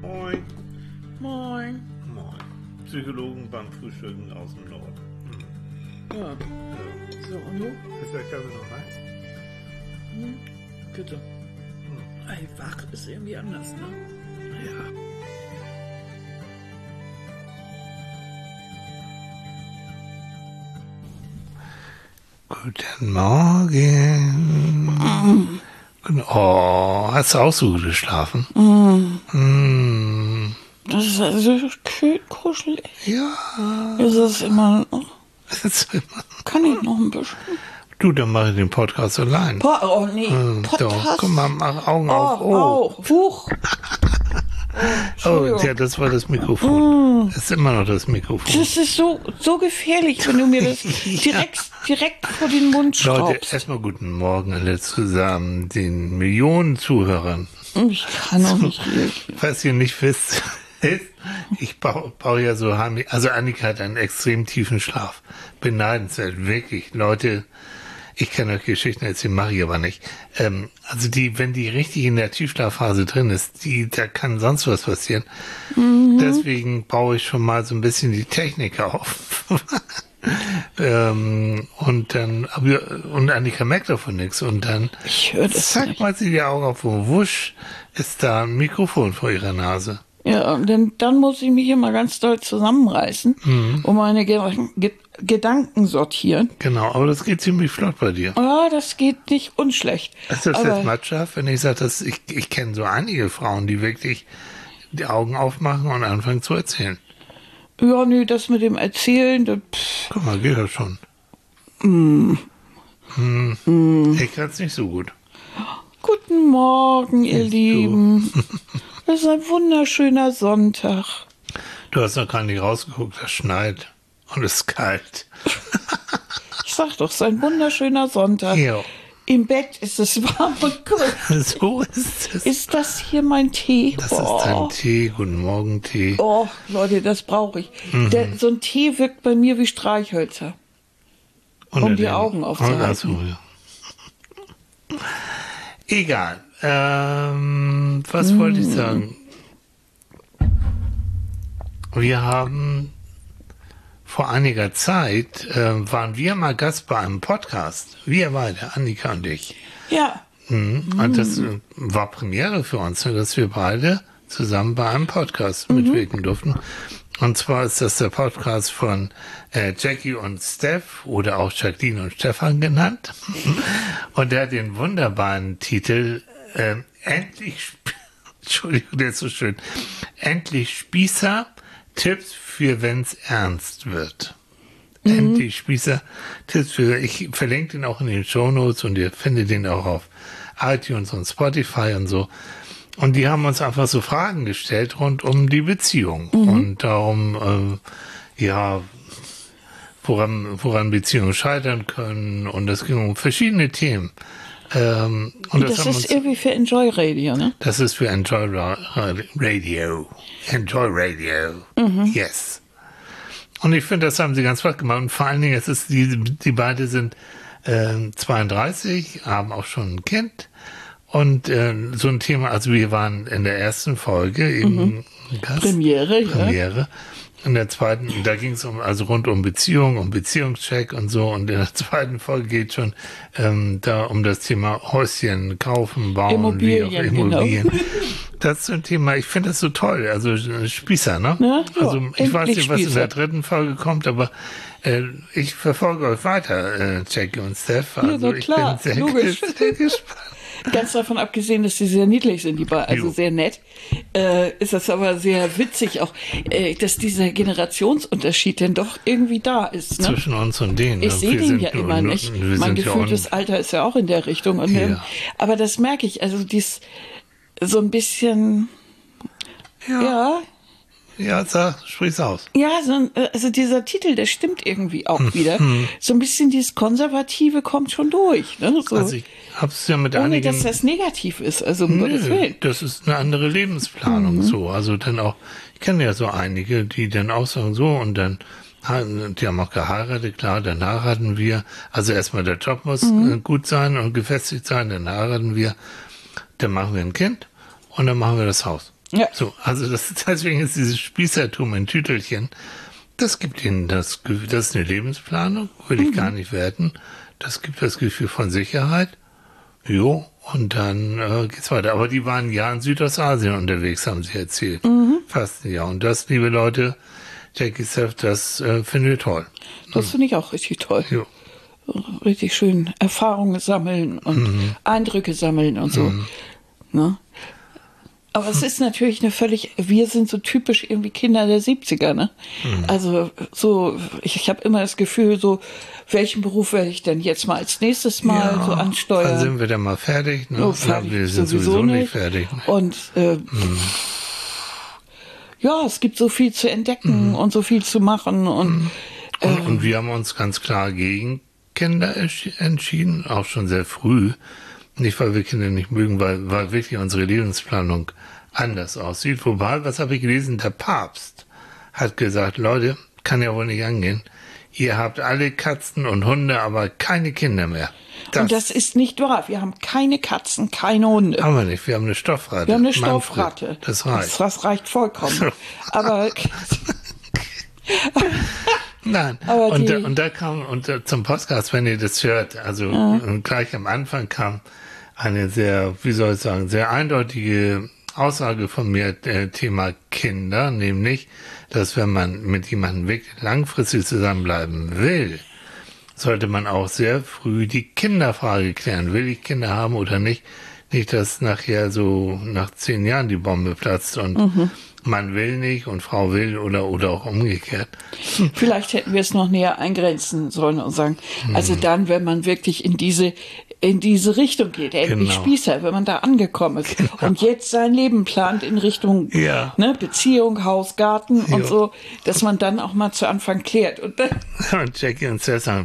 Moin. Moin. Moin. Psychologen beim Frühstücken aus dem Norden. Ja. So, und du? Ist der Kaffee noch heiß? Bitte. Ey, wach ist irgendwie anders, ne? Ja. Guten Morgen. Oh, hast du auch so gut geschlafen? Das ist also kuschelig. Ja. Ist es immer noch? Jetzt immer. Kann ich noch ein bisschen? Du, dann mache ich den Podcast allein. Oh, nee. Doch, Podcast? guck mal, mach Augen auf. Auch. Huch. Oh, ja, das war das Mikrofon. Das ist immer noch das Mikrofon. Das ist so gefährlich, wenn du mir das direkt vor den Mund Leute, schraubst. erstmal guten Morgen alle zusammen, den Millionen Zuhörern. Ich kann auch nicht reagieren. Falls ihr nicht wisst, ich baue ja so heimlich, also Annika hat einen extrem tiefen Schlaf. Beneidenswert, wirklich. Leute, ich kann euch Geschichten erzählen, mache ich aber nicht. Also wenn die richtig in der Tiefschlafphase drin ist, da kann sonst was passieren. Deswegen baue ich schon mal so ein bisschen die Technik auf. Und Annika merkt davon nichts. Und dann Ich höre das zack, nicht. macht sie die Augen auf und wusch, ist da ein Mikrofon vor ihrer Nase. Ja, denn dann muss ich mich immer ganz doll zusammenreißen und meine Gedanken sortieren. Genau, aber das geht ziemlich flott bei dir. Ja, das geht nicht unschlecht. Ist das Aber jetzt matschhaft, wenn ich sage, dass ich kenne so einige Frauen, die wirklich die Augen aufmachen und anfangen zu erzählen. ja, nee, das mit dem Erzählen, Guck mal, geht das schon. Ich kann es nicht so gut. Guten Morgen, ihr Siehst du. Lieben. Es ist ein wunderschöner Sonntag. Du hast noch gar nicht rausgeguckt, es schneit und es ist kalt. Ich sag doch, es ist ein wunderschöner Sonntag. Ja, Im Bett ist es warm und kuschelig. so ist es. Ist das hier mein Tee? Das ist dein Tee, guten Morgen Tee. Oh, Leute, das brauche ich. So ein Tee wirkt bei mir wie Streichhölzer. Unter die den- Augen aufzuhalten. Ach so, ja. Egal. Was wollte ich sagen? Wir haben vor einiger Zeit, waren wir mal Gast bei einem Podcast. Wir beide, Annika und ich. Ja, Und das war Premiere für uns, dass wir beide zusammen bei einem Podcast mitwirken durften. Und zwar ist das der Podcast von Jackie und Steph oder auch Jacqueline und Stefan genannt. Und der hat den wunderbaren Titel Entschuldigung, der ist so schön. Endlich Spießer, Tipps für wenn's ernst wird. Endlich Spießer, Tipps für, ich verlinke den auch in den Shownotes und ihr findet den auch auf iTunes und Spotify und so. Und die haben uns einfach so Fragen gestellt rund um die Beziehung und darum, woran Beziehungen scheitern können. Und es ging um verschiedene Themen. Und das haben ist irgendwie für Enjoy Radio, ne? das ist für Enjoy Radio. Enjoy Radio. Yes. Und ich finde, das haben sie ganz flott gemacht. Und vor allen Dingen, es ist die beide sind 32, haben auch schon ein Kind. Und so ein Thema, also wir waren in der ersten Folge eben Gast, Premiere, ja. Premiere. In der zweiten, da ging es rund um Beziehung, um Beziehungscheck und so. Und in der zweiten Folge geht schon da um das Thema Häuschen kaufen, bauen, Immobilien, wie auch Immobilien. genau. Das ist so ein Thema, ich finde das so toll. Also Spießer, ne? Ja, also ich weiß endlich nicht, was in Spießer. der dritten Folge kommt, aber ich verfolge euch weiter, Jackie und Steph. Also na klar, ich bin logisch. sehr gespannt. Ganz davon abgesehen, dass sie sehr niedlich sind, die beiden, also Jo. sehr nett, ist das aber sehr witzig auch, dass dieser Generationsunterschied denn doch irgendwie da ist. Ne? Zwischen uns und denen. Ich sehe Wir den sind ja nur- immer nur- nicht. wir Mein sind ja gefühltes Alter ist ja auch in der Richtung. Und, Ja. aber das merke ich, also so ein bisschen, ja, sprich's aus. ja, also dieser Titel, der stimmt irgendwie auch wieder. So ein bisschen dieses Konservative kommt schon durch. Ne? So, Also ich hab's ja mit ohne einigen... dass das negativ ist, also um Gottes Nö, Willen. das ist eine andere Lebensplanung so. Also dann auch, ich kenne ja so einige, die dann auch sagen so und dann, die haben auch geheiratet, klar, dann heiraten wir. Also erstmal der Job muss gut sein und gefestigt sein, dann heiraten wir, dann machen wir ein Kind und dann machen wir das Haus. Ja. So, also deswegen ist dieses Spießertum in Tütelchen, das gibt ihnen das Gefühl, das ist eine Lebensplanung, will ich gar nicht werten. Das gibt das Gefühl von Sicherheit. Jo, und dann geht's weiter. Aber die waren ein Jahr in Südostasien unterwegs, haben sie erzählt. Fast ein Jahr. Und das, liebe Leute, Jackie Seff, das finden wir toll. Das finde ich auch richtig toll. Jo. Richtig schön Erfahrungen sammeln und Eindrücke sammeln und so. Ne? Aber es ist natürlich wir sind so typisch irgendwie Kinder der 70er, ne? Also so, ich habe immer das Gefühl, so, welchen Beruf werde ich denn jetzt mal als nächstes Mal so ansteuern? Dann sind wir dann mal fertig, ne? Oh, fertig, ja, wir sind sowieso nicht fertig. Ne? Und ja, es gibt so viel zu entdecken und so viel zu machen. Und wir haben uns ganz klar gegen Kinder entschieden, auch schon sehr früh. Nicht, weil wir Kinder nicht mögen, weil wirklich unsere Lebensplanung anders aussieht. Wobei, was habe ich gelesen? Der Papst hat gesagt, Leute, kann ja wohl nicht angehen. Ihr habt alle Katzen und Hunde, aber keine Kinder mehr. Und das ist nicht wahr. Wir haben keine Katzen, keine Hunde. Haben wir nicht. Wir haben eine Stoffratte. Wir haben eine Stoffratte. Das reicht. Das reicht vollkommen. Aber nein. Aber und da kam, zum Podcast, wenn ihr das hört, also gleich am Anfang kam eine sehr, wie soll ich sagen, sehr eindeutige Aussage von mir, Thema Kinder, nämlich, dass wenn man mit jemandem wirklich langfristig zusammenbleiben will, sollte man auch sehr früh die Kinderfrage klären. Will ich Kinder haben oder nicht? Nicht, dass nachher so nach 10 Jahren die Bombe platzt und Mann will nicht und Frau will oder auch umgekehrt. Vielleicht hätten wir es noch näher eingrenzen sollen und sagen, also dann, wenn man wirklich in diese Richtung geht, endlich Spießer, wenn man da angekommen ist und jetzt sein Leben plant in Richtung Beziehung, Haus, Garten und so, dass man dann auch mal zu Anfang klärt. Und Jackie und Seth sagen,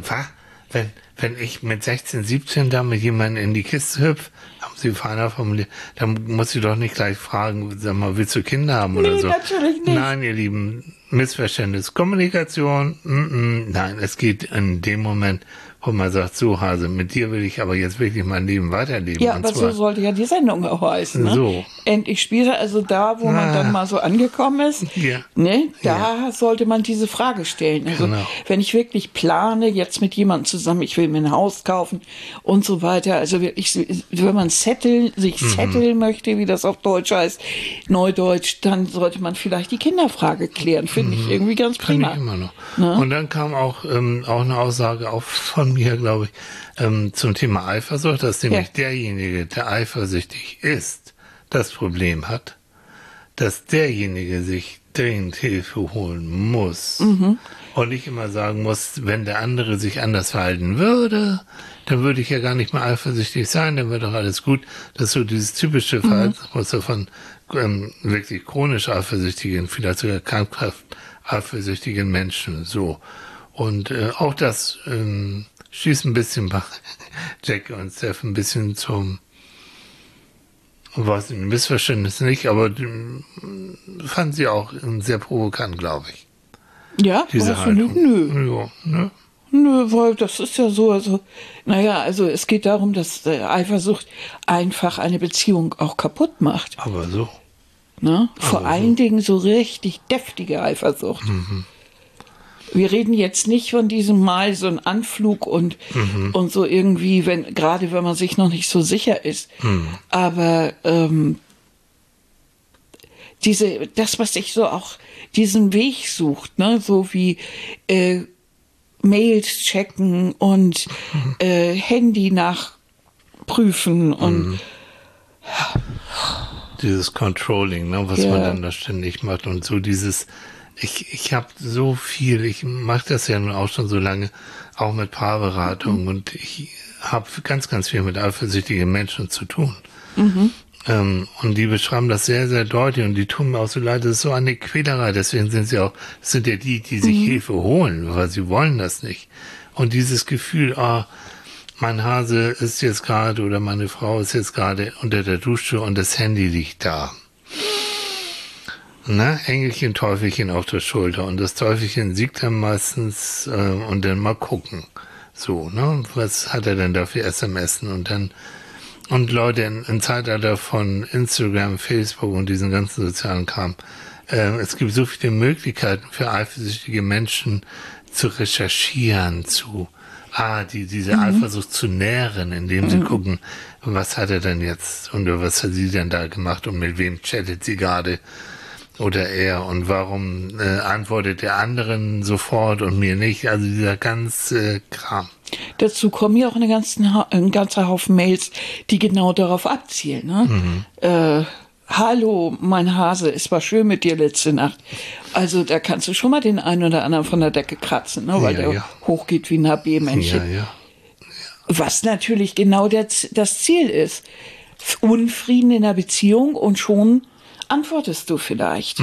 wenn ich mit 16, 17 da mit jemandem in die Kiste hüpfe, haben sie feiner formuliert, dann muss ich doch nicht gleich fragen, sag mal, willst du Kinder haben oder so? Natürlich nicht. Nein, ihr Lieben, Missverständnis, Kommunikation, nein, es geht in dem Moment, wo man sagt, so Hase, mit dir will ich aber jetzt wirklich mein Leben weiterleben. Ja, aber so sollte ja die Sendung auch heißen. Ne? So. Endlich Spießer, also da, wo man dann mal so angekommen ist, ne, da sollte man diese Frage stellen. Also wenn ich wirklich plane, jetzt mit jemandem zusammen, ich will mir ein Haus kaufen und so weiter, also wirklich, wenn man sich setteln möchte, wie das auf Deutsch heißt, Neudeutsch, dann sollte man vielleicht die Kinderfrage klären, finde ich irgendwie ganz prima. Finde ich immer noch. Ne? Und dann kam auch eine Aussage auch von mir, glaube ich, zum Thema Eifersucht, dass nämlich derjenige, der eifersüchtig ist, das Problem hat, dass derjenige sich dringend Hilfe holen muss und nicht immer sagen muss, wenn der andere sich anders verhalten würde, dann würde ich ja gar nicht mehr eifersüchtig sein, dann wäre doch alles gut. Das ist so dieses typische Verhaltensmuster von wirklich chronisch eifersüchtigen, vielleicht sogar krankhaft eifersüchtigen Menschen. So. Und auch das schießt ein bisschen bei Jackie und Steph ein bisschen zum, was ein Missverständnis nicht, aber fand sie auch sehr provokant, glaube ich. Ja, diese Haltung. Nö. Ja, ne? Nö, weil das ist ja so, also es geht darum, dass Eifersucht einfach eine Beziehung auch kaputt macht. Aber so. Ne? Vor allen Dingen so richtig deftige Eifersucht. Wir reden jetzt nicht von diesem Mal so ein Anflug und so irgendwie, gerade wenn man sich noch nicht so sicher ist. Aber das, was sich so auch diesen Weg sucht, ne, so wie Mails checken und Handy nachprüfen und dieses Controlling, ne, was man dann da ständig macht und so dieses, ich habe so viel, ich mache das ja nun auch schon so lange, auch mit Paarberatung und ich habe ganz, ganz viel mit eifersüchtigen Menschen zu tun. Und die beschreiben das sehr, sehr deutlich und die tun mir auch so leid, das ist so eine Quälerei, deswegen sind ja die sich Hilfe holen, weil sie wollen das nicht. Und dieses Gefühl, mein Hase ist jetzt gerade oder meine Frau ist jetzt gerade unter der Dusche und das Handy liegt da. Na, Engelchen, Teufelchen auf der Schulter und das Teufelchen siegt dann meistens und dann mal gucken. So, ne, was hat er denn da für SMSen und dann Und Leute, im Zeitalter von Instagram, Facebook und diesen ganzen sozialen Kram, es gibt so viele Möglichkeiten für eifersüchtige Menschen zu recherchieren, diese Eifersucht zu nähren, indem sie gucken, was hat er denn jetzt und was hat sie denn da gemacht und mit wem chattet sie gerade oder er und warum antwortet der anderen sofort und mir nicht, also dieser ganze Kram. Dazu kommen ja auch ein ganzer Haufen Mails, die genau darauf abzielen. Ne? Hallo, mein Hase, es war schön mit dir letzte Nacht. Also da kannst du schon mal den einen oder anderen von der Decke kratzen, ne? Weil der hochgeht wie ein HB-Männchen. Ja. Was natürlich genau das Ziel ist. Unfrieden in der Beziehung und schon antwortest du vielleicht.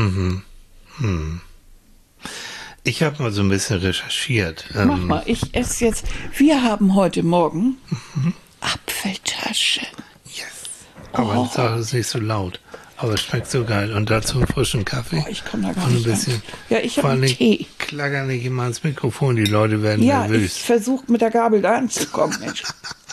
Ich habe mal so ein bisschen recherchiert. Mach mal, ich esse jetzt. Wir haben heute Morgen Apfeltasche. Yes. Aber sag es nicht so laut. Aber es schmeckt so geil. Und dazu einen frischen Kaffee. Ich komme da gar nicht bisschen. Ja, ich habe einen Tee. Klacker nicht immer ins Mikrofon, die Leute werden nervös. Ja, ich versuche mit der Gabel da anzukommen, Mensch.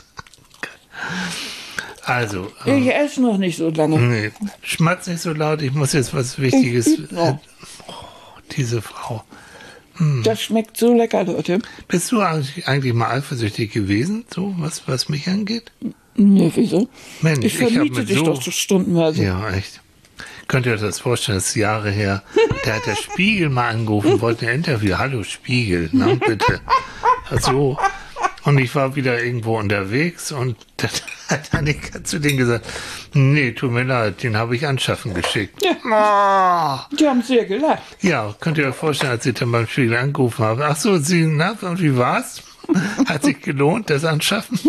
Also. Ich esse noch nicht so lange. Nee, schmatz nicht so laut. Ich muss jetzt was Wichtiges. Diese Frau. Das schmeckt so lecker, Leute. Bist du eigentlich mal eifersüchtig gewesen, so was mich angeht? Nee, wieso? Mensch, ich vermiete dich doch so stundenweise. Ja, echt. Könnt ihr euch das vorstellen, das ist Jahre her. Da hat der Spiegel mal angerufen, wollte ein Interview. Hallo Spiegel, na bitte. Also, und ich war wieder irgendwo unterwegs und dann hat Annika zu denen gesagt, nee, tut mir leid, den habe ich anschaffen geschickt. Ja. Die haben sehr gelacht. Ja, könnt ihr euch vorstellen, als ich dann beim Spiegel angerufen habe. Ach so, und wie war's? Hat sich gelohnt, das Anschaffen?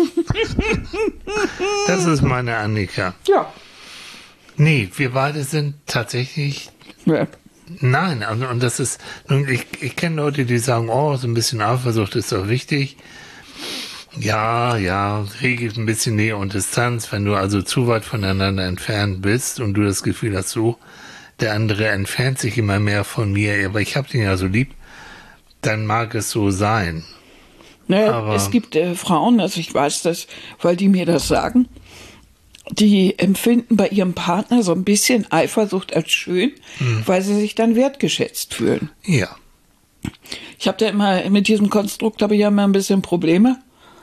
Das ist meine Annika. Ja. Nee, wir beide sind tatsächlich... Ja. Nein, also, und das ist... Ich kenne Leute, die sagen, oh, so ein bisschen Eifersucht ist doch wichtig. Ja, regelt ein bisschen Nähe und Distanz. Wenn du also zu weit voneinander entfernt bist und du das Gefühl hast, so, der andere entfernt sich immer mehr von mir, aber ich habe den ja so lieb, dann mag es so sein. Naja, aber es gibt Frauen, also ich weiß das, weil die mir das sagen, die empfinden bei ihrem Partner so ein bisschen Eifersucht als schön, weil sie sich dann wertgeschätzt fühlen. Ja. Ich habe da immer, mit diesem Konstrukt habe ich ja immer ein bisschen Probleme,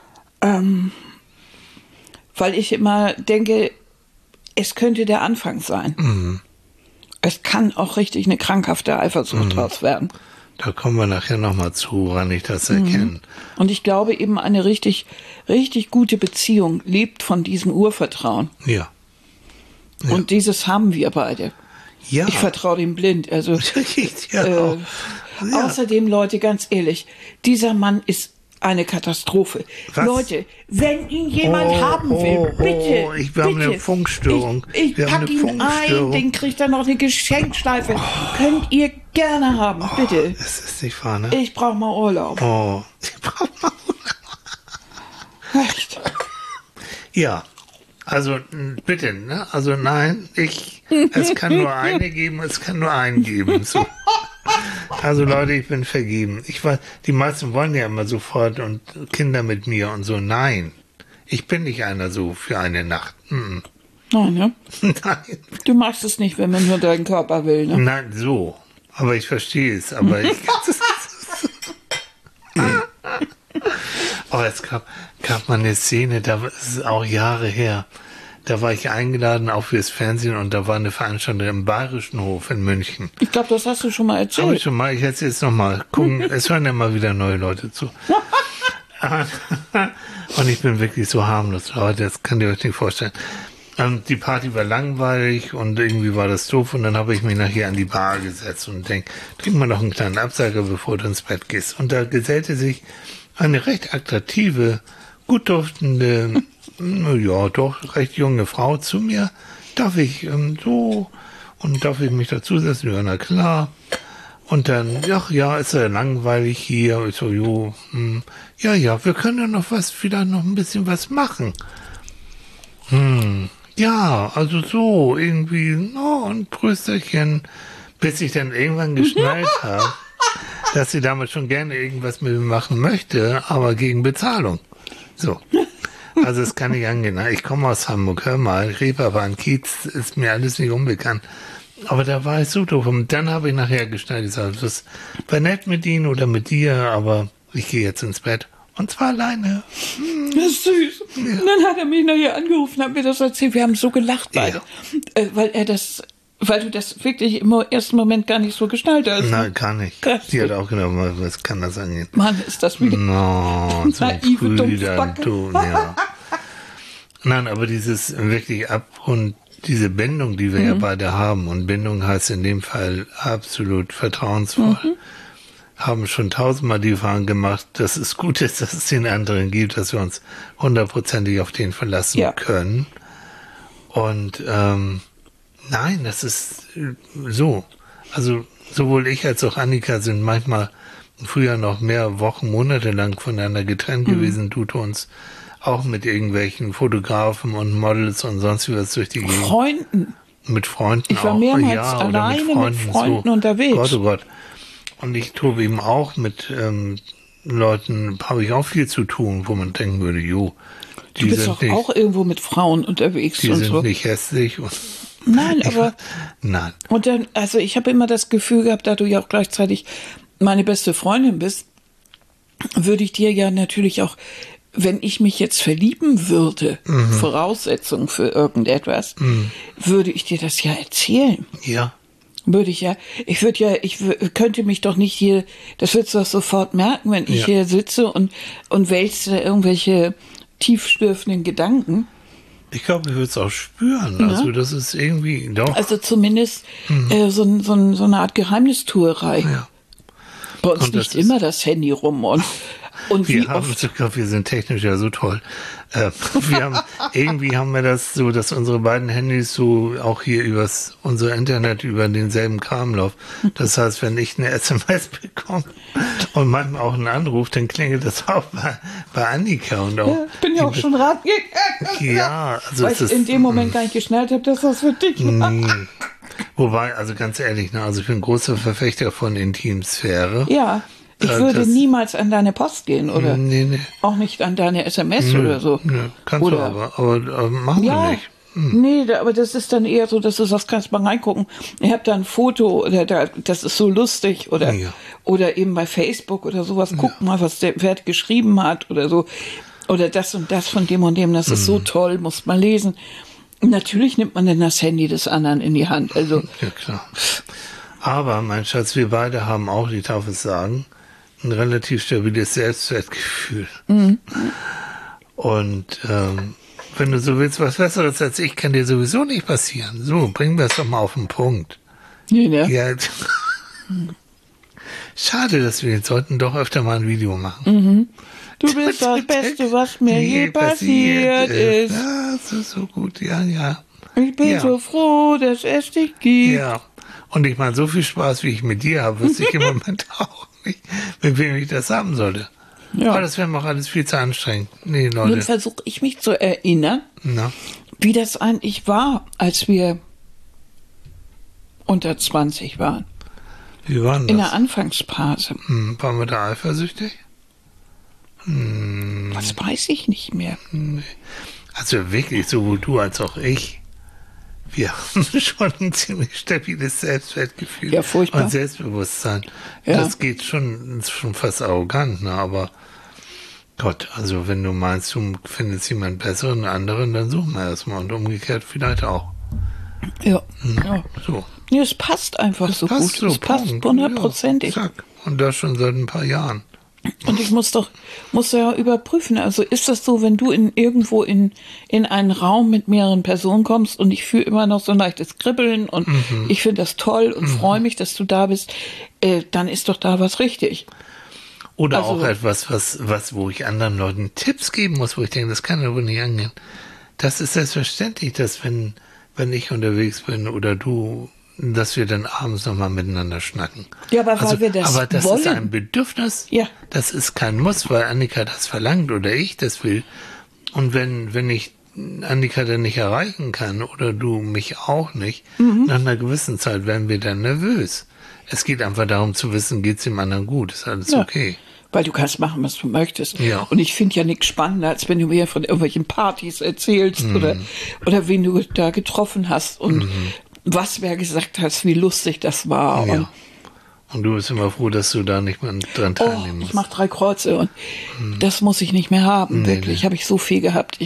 weil ich immer denke, es könnte der Anfang sein. Es kann auch richtig eine krankhafte Eifersucht draus werden. Da kommen wir nachher nochmal zu, woran ich das erkenne. Und ich glaube eben, eine richtig, richtig gute Beziehung lebt von diesem Urvertrauen. Ja. Und dieses haben wir beide. Ja. Ich vertraue dem blind. Also, außerdem, Leute, ganz ehrlich, dieser Mann ist eine Katastrophe. Was? Leute, wenn ihn jemand haben will, bitte. Wir haben eine Funkstörung. Ich packe ihn ein, den kriegt er noch eine Geschenkschleife. Könnt ihr gerne haben, bitte. Das ist nicht wahr, ne? Ich brauche mal Urlaub. Ich brauche mal Urlaub. Echt? Ja. Also bitte, ne? Also nein, es kann nur eine geben, es kann nur einen geben. So. Also Leute, ich bin vergeben. Ich weiß, die meisten wollen ja immer sofort und Kinder mit mir und so. Nein, ich bin nicht einer so für eine Nacht. Nein, ne? Nein. Du machst es nicht, wenn man nur deinen Körper will, ne? Nein, so. Aber ich verstehe es. Aber ich aber es gab mal eine Szene, da ist es auch Jahre her. Da war ich eingeladen, auch fürs Fernsehen, und da war eine Veranstaltung im Bayerischen Hof in München. Ich glaube, das hast du schon mal erzählt. Habe ich schon mal, ich erzähle jetzt nochmal. Gucken, es hören ja mal wieder neue Leute zu. Und ich bin wirklich so harmlos, Leute, das könnt ihr euch nicht vorstellen. Die Party war langweilig und irgendwie war das doof, und dann habe ich mich nachher an die Bar gesetzt und denke, trink mal noch einen kleinen Absager, bevor du ins Bett gehst. Und da gesellte sich eine recht attraktive, gut duftende, ja, doch recht junge Frau zu mir. Darf ich darf ich mich dazusetzen? Ja, na klar. Und dann, ach ja, ist ja langweilig hier. Ich so, ja, wir können ja noch vielleicht noch ein bisschen was machen. Ja, also so, irgendwie, ein Trösterchen, bis ich dann irgendwann geschnallt habe, dass sie damit schon gerne irgendwas mit mir machen möchte, aber gegen Bezahlung. So. Also das kann ich angehen. Ich komme aus Hamburg, hör mal, Reeperbahn, Kiez, ist mir alles nicht unbekannt. Aber da war ich so doof. Und dann habe ich nachher geschnallt, gesagt, das war nett mit Ihnen oder mit dir, aber ich gehe jetzt ins Bett. Und zwar alleine. Das ist süß. Ja. Und dann hat er mich nachher angerufen, hat mir das erzählt. Wir haben so gelacht beide. Ja. Weil du das wirklich im ersten Moment gar nicht so geschnallt hast. Nein, gar nicht. Die hat auch gedacht, was kann das angehen? Mann, ist das wieder so naive Dumpfbacke. Ja. Nein, aber dieses wirklich und diese Bindung, die wir ja beide haben, und Bindung heißt in dem Fall absolut vertrauensvoll, haben schon 1000-mal die Erfahrung gemacht, dass es gut ist, dass es den anderen gibt, dass wir uns 100%ig auf den verlassen können. Und nein, das ist so. Also sowohl ich als auch Annika sind manchmal früher noch mehr Wochen, Monate lang voneinander getrennt gewesen, tut uns auch mit irgendwelchen Fotografen und Models und sonst was durch die Gegend. Freunden. Mit Freunden auch. Ich war mehrmals alleine mit Freunden so unterwegs. Gott, oh Gott. Und ich tue eben auch mit Leuten, habe ich auch viel zu tun, wo man denken würde, du bist doch auch irgendwo mit Frauen unterwegs. Die sind nicht hässlich. Und nein, aber... Nein. Und dann, also ich habe immer das Gefühl gehabt, da du ja auch gleichzeitig meine beste Freundin bist, würde ich dir ja natürlich auch, wenn ich mich jetzt verlieben würde, Voraussetzung für irgendetwas, würde ich dir das ja erzählen. Ja. Ich könnte mich doch nicht hier, das würdest du doch sofort merken, wenn ich hier sitze und wälze irgendwelche tiefstürfenden Gedanken. Ich glaube, ich würde es auch spüren. Also das ist irgendwie doch. Also zumindest so eine Art Geheimnistuerei. Ja. Bei uns liegt immer das Handy rum und wir sind technisch ja so toll. Irgendwie haben wir das so, dass unsere beiden Handys so auch hier unser Internet über denselben Kram laufen. Das heißt, wenn ich eine SMS bekomme und manchmal auch einen Anruf, dann klingelt das auch bei Annika und auch. Ja, ich bin ja auch schon rangegangen. Ja, also weil ich in dem Moment gar nicht geschnallt habe, dass das für dich war. Wobei, also ganz ehrlich, also ich bin großer Verfechter von Intimsphäre. Ja. Ich würde niemals an deine Post gehen oder auch nicht an deine SMS oder so. Kannst du aber machen wir nicht. Nee, aber das ist dann eher so, dass du sagst, kannst mal reingucken. Ich habe da ein Foto, oder das ist so lustig oder eben bei Facebook oder sowas. Guck mal, was der Wert geschrieben hat oder so. Oder das und das von dem und dem, das ist so toll, muss man lesen. Natürlich nimmt man dann das Handy des anderen in die Hand. Also ja, klar. Aber, mein Schatz, wir beide haben auch, ich darf es sagen, ein relativ stabiles Selbstwertgefühl. Und wenn du so willst, was Besseres als ich, kann dir sowieso nicht passieren. So, bringen wir es doch mal auf den Punkt. Ja. Schade, dass wir jetzt sollten doch öfter mal ein Video machen. Du bist das Beste, was mir je passiert ist. Ja, das ist so gut, ja. Ich bin so froh, dass es dich gibt. Ja, und ich meine, so viel Spaß, wie ich mit dir habe, wüsste ich im Moment auch nicht, mit wem ich das haben sollte. Ja. Aber das wäre mir auch alles viel zu anstrengend. Nee, Leute. Nun versuche ich mich zu erinnern, wie das eigentlich war, als wir unter 20 waren. Wie waren das? In der Anfangsphase. Waren wir da eifersüchtig? Das weiß ich nicht mehr. Nee. Also wirklich, sowohl du als auch ich, wir haben schon ein ziemlich stabiles Selbstwertgefühl und Selbstbewusstsein. Ja. Das geht schon fast arrogant, aber Gott, also wenn du meinst, du findest jemanden besseren, anderen, dann suchen wir erstmal und umgekehrt vielleicht auch. Ja. So. Nee, es passt einfach so gut. Es passt 100%ig. Ja, zack. Und das schon seit ein paar Jahren. Und ich muss ja überprüfen, also ist das so, wenn du irgendwo in einen Raum mit mehreren Personen kommst und ich fühle immer noch so ein leichtes Kribbeln und ich finde das toll und freue mich, dass du da bist, dann ist doch da was richtig. Oder also, auch etwas, wo ich anderen Leuten Tipps geben muss, wo ich denke, das kann aber nicht angehen. Das ist selbstverständlich, dass wenn ich unterwegs bin oder du, dass wir dann abends nochmal miteinander schnacken. Ja, aber weil wir das aber das wollen. Ist ein Bedürfnis. Ja. Das ist kein Muss, weil Annika das verlangt oder ich das will. Und wenn ich Annika dann nicht erreichen kann oder du mich auch nicht, nach einer gewissen Zeit werden wir dann nervös. Es geht einfach darum zu wissen, geht's dem anderen gut, ist alles okay. Weil du kannst machen, was du möchtest. Ja. Und ich finde ja nichts spannender, als wenn du mir von irgendwelchen Partys erzählst oder wen du da getroffen hast und was wer gesagt hast, wie lustig das war. Ja. Und du bist immer froh, dass du da nicht mehr dran teilnehmen musst. Ich mache 3 Kreuze und das muss ich nicht mehr haben, wirklich. Habe ich so viel gehabt.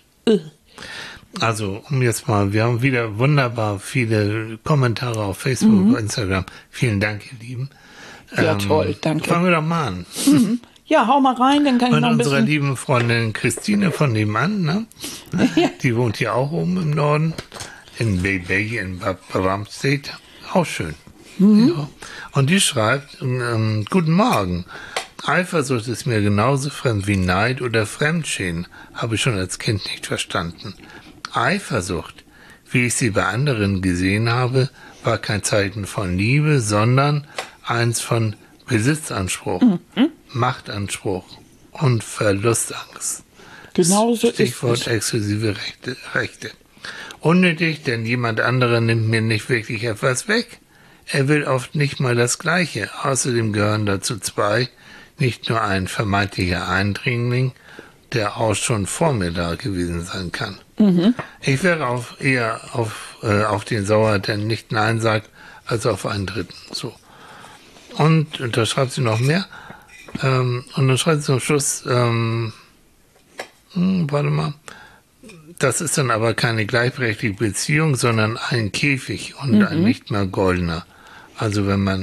Also, wir haben wieder wunderbar viele Kommentare auf Facebook und Instagram. Vielen Dank, ihr Lieben. Ja, toll, danke. Fangen wir doch mal an. Ja, hau mal rein, dann kann ich noch ein bisschen... Und unserer lieben Freundin Christine von nebenan, ne? Ja. Die wohnt hier auch oben im Norden, in Bay in Bramstedt. Auch schön. Ja. Und die schreibt, guten Morgen. Eifersucht ist mir genauso fremd wie Neid oder Fremdschämen, habe ich schon als Kind nicht verstanden. Eifersucht, wie ich sie bei anderen gesehen habe, war kein Zeichen von Liebe, sondern eins von Besitzanspruch, Machtanspruch und Verlustangst. Genauso ist es. Stichwort exklusive Rechte. Unnötig, denn jemand anderer nimmt mir nicht wirklich etwas weg. Er will oft nicht mal das Gleiche. Außerdem gehören dazu 2, nicht nur ein vermeintlicher Eindringling, der auch schon vor mir da gewesen sein kann. Ich wäre eher auf den Sauer, der nicht Nein sagt, als auf einen Dritten. So. Und da schreibt sie noch mehr. Und dann schreibt sie zum Schluss, warte mal, das ist dann aber keine gleichberechtigte Beziehung, sondern ein Käfig und ein nicht mehr goldener. Also wenn man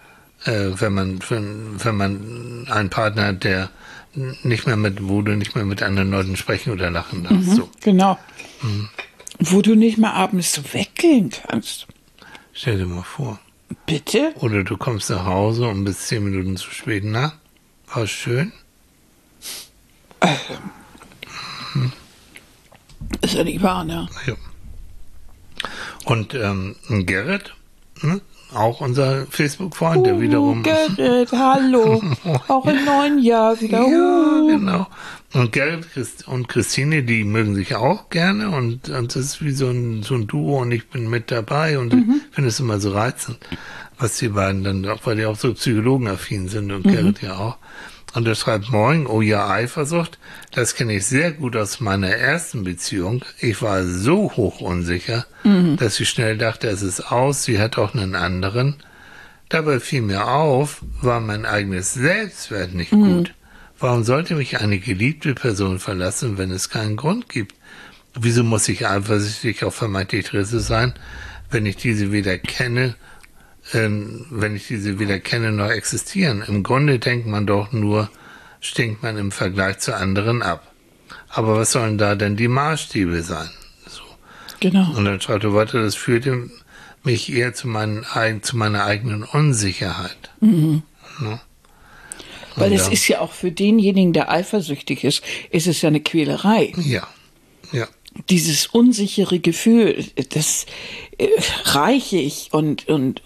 einen Partner hat, der wo du nicht mehr mit anderen Leuten sprechen oder lachen darfst. So. Genau. Wo du nicht mehr abends weggehen kannst. Stell dir mal vor. Bitte? Oder du kommst nach Hause und bist 10 Minuten zu spät. Na, war schön? Ist ja nicht wahr, ne? Ja. Und Gerrit, auch unser Facebook-Freund, der wiederum... Gerrit, hallo. Auch im neuen Jahr wieder. Ja, genau. Und Gerrit und Christine, die mögen sich auch gerne und das ist wie so ein Duo und ich bin mit dabei und ich finde es immer so reizend, was die beiden dann auch, weil die auch so psychologenaffin sind und Gerrit ja auch. Und er schreibt, moin, oh ja, Eifersucht, das kenne ich sehr gut aus meiner ersten Beziehung. Ich war so hoch unsicher, dass ich schnell dachte, es ist aus, sie hat auch einen anderen. Dabei fiel mir auf, war mein eigenes Selbstwert nicht gut. Warum sollte mich eine geliebte Person verlassen, wenn es keinen Grund gibt? Wieso muss ich eifersüchtig auf vermeintlich Dritte sein, wenn ich diese weder kenne noch existieren? Im Grunde denkt man doch nur, stinkt man im Vergleich zu anderen ab. Aber was sollen da denn die Maßstäbe sein? So. Genau. Und dann schreibt er weiter, das führte mich eher zu meiner eigenen Unsicherheit. Ne? Weil es ist ja auch für denjenigen, der eifersüchtig ist es ja eine Quälerei. Ja, ja. Dieses unsichere Gefühl, das reiche ich und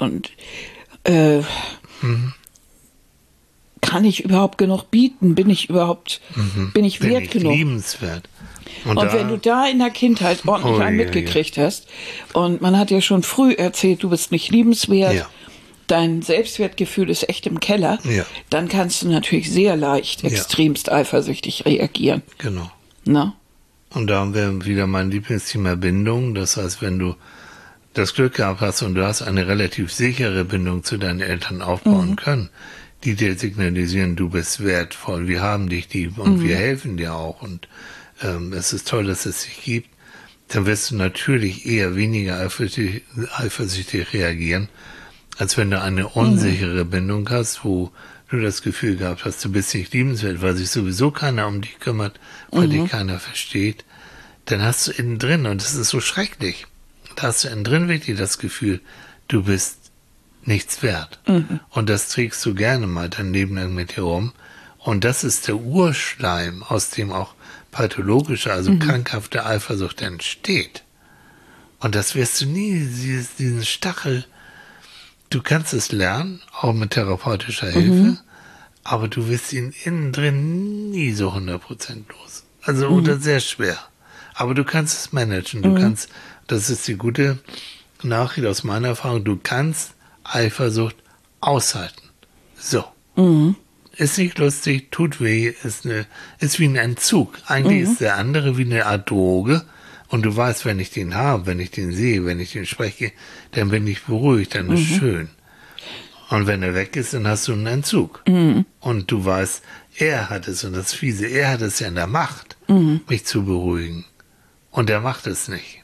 kann ich überhaupt genug bieten? Bin ich wert genug? Liebenswert. Und wenn du da in der Kindheit ordentlich einen mitgekriegt hast und man hat ja schon früh erzählt, du bist nicht liebenswert, dein Selbstwertgefühl ist echt im Keller, dann kannst du natürlich sehr leicht extremst eifersüchtig reagieren. Genau. Na? Und da haben wir wieder mein Lieblingsthema Bindung. Das heißt, wenn du das Glück gehabt hast und du hast eine relativ sichere Bindung zu deinen Eltern aufbauen können, die dir signalisieren, du bist wertvoll, wir haben dich lieb und wir helfen dir auch und es ist toll, dass es dich gibt, dann wirst du natürlich eher weniger eifersüchtig reagieren, als wenn du eine unsichere Bindung hast, wo du das Gefühl gehabt hast, du bist nicht liebenswert, weil sich sowieso keiner um dich kümmert, weil dich keiner versteht, dann hast du innen drin, und das ist so schrecklich, da hast du innen drin wirklich das Gefühl, du bist nichts wert. Und das trägst du gerne mal dein Leben lang mit dir rum. Und das ist der Urschleim, aus dem auch pathologische, also krankhafte Eifersucht entsteht. Und das wirst du nie, diesen Stachel, du kannst es lernen, auch mit therapeutischer Hilfe, aber du wirst ihn innen drin nie so 100% los. Also, oder sehr schwer. Aber du kannst es managen, du kannst, das ist die gute Nachricht aus meiner Erfahrung, du kannst Eifersucht aushalten. So. ist nicht lustig, tut weh, ist wie ein Entzug. Eigentlich ist der andere wie eine Art Droge. Und du weißt, wenn ich den habe, wenn ich den sehe, wenn ich den spreche, dann bin ich beruhigt, dann ist schön. Und wenn er weg ist, dann hast du einen Entzug. Und du weißt, er hat es, und das Fiese, er hat es ja in der Macht, mich zu beruhigen. Und er macht es nicht.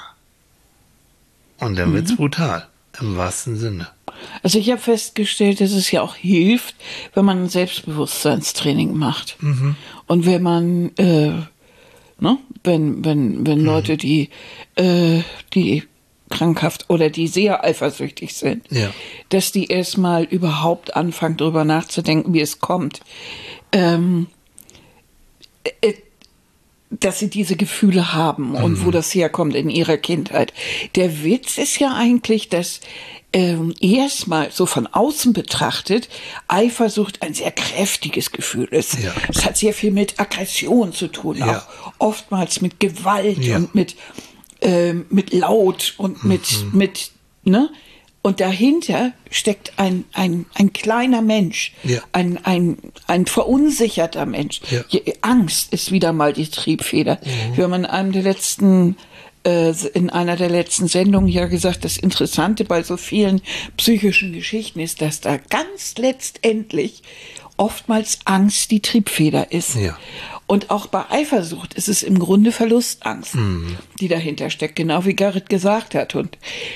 Und dann wird's brutal, im wahrsten Sinne. Also ich habe festgestellt, dass es ja auch hilft, wenn man ein Selbstbewusstseinstraining macht. Und wenn man, wenn Leute, die krankhaft oder die sehr eifersüchtig sind, dass die erstmal überhaupt anfangen, darüber nachzudenken, wie es kommt, dass sie diese Gefühle haben und wo das herkommt in ihrer Kindheit. Der Witz ist ja eigentlich, dass erstmal so von außen betrachtet Eifersucht ein sehr kräftiges Gefühl ist. Es hat sehr viel mit Aggression zu tun, auch oftmals mit Gewalt und mit Laut und mit ne? Und dahinter steckt ein kleiner Mensch, ein verunsicherter Mensch. Angst ist wieder mal die Triebfeder. Wir haben in einer der letzten Sendungen ja gesagt, das Interessante bei so vielen psychischen Geschichten ist, dass da ganz letztendlich oftmals Angst die Triebfeder ist. Und auch bei Eifersucht ist es im Grunde Verlustangst, die dahinter steckt, genau wie Gerrit gesagt hat. Und